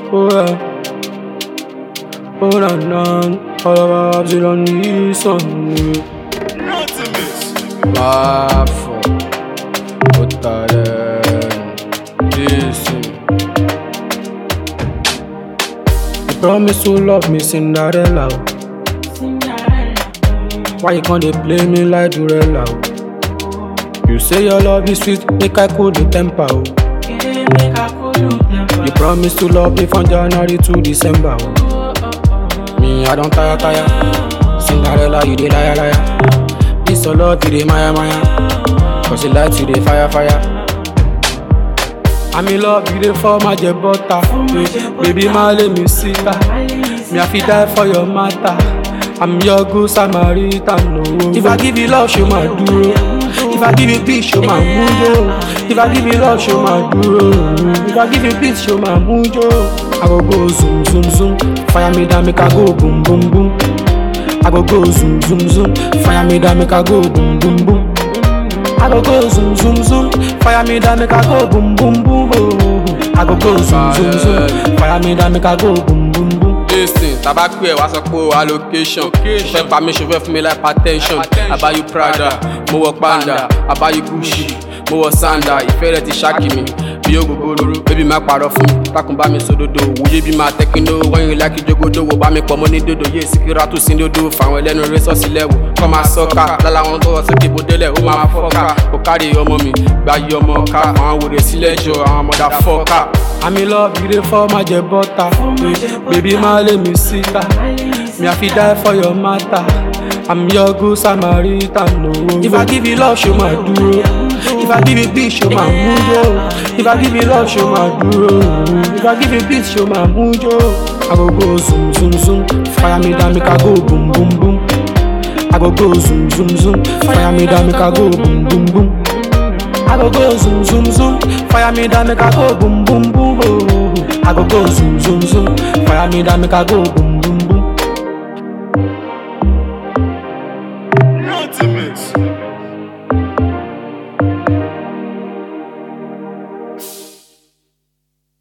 Oh yeah, oh na na, all of our vibes on this song. Bafo, Otalen, listen. You promise to love me, Cinderella. Why you can't play me like Durella? You say your love is sweet, make I cool the temper. You promise to love me from January to December. Me, I don't tire. Cinderella, you the liar. This your love, you the Maya. Cause you like you the fire. I'm in love, you the for my butter. Baby, my let me see that. Me, I feel die for your matter. I'm your good Samaritan. No. If I give you love, show my duro. If I give you peace, show my mujo. If I give you love, show my duro. If I give you peace, show my mujo. I go zoom. Fire me down, make I go boom. I go zoom. Fire me down, make I go boom. I go zoom. Fire me down, make I go boom. I go zoom. Fire me down, make I go boom. Listen, tabakú ẹ̀ wá sọ pé allocation. Ṣùfẹ́ pa mí, ṣùfẹ́ fún mi like hypertension. I buy you Prada, mo wọ Panda. I buy you Gucci, mo wọ Sanda. Ìfẹ́ rẹ̀ ti ṣáàkì mi, bí yóò gbogbo lóru. Baby má parọ́ fún mi, takùn bá mi sódodo. Wòye bí máa tẹ́kínó, wọ́n yín lákì jogodo. Wò bá mi pọ̀ mọ́ ní dodo. Yé Síkírá tún sí dodo. Fàwọn ẹlẹ́nu rẹ̀ sọ́ọ̀sì lẹ́wọ̀. Kọ́ máa sọ́ka, lálá wọn tó wọ sókè bó délẹ̀. Ó máa fọ́ka, kò kárí ọmọ mi. Gba yí ọmọ ká, àwọn wòrè sílẹ̀ jọ, àwọn ọmọdé fọ́ka. I'm in love, you dey for my butter. Baby, my let me see that. Me, I feel die for your matter. I'm your good Samaritan. No. If I give you love, show my duro. If I give you peace, show my mujo. If I give you love, show my duro. If I give you peace, show my mujo. I go zoom. Fire me down, make I go boom. I go zoom. Fire me down, make I go boom. I go zoom. Fire me down, make I go boom. I go zoom. Fire me down, make I go boom. Not a mix.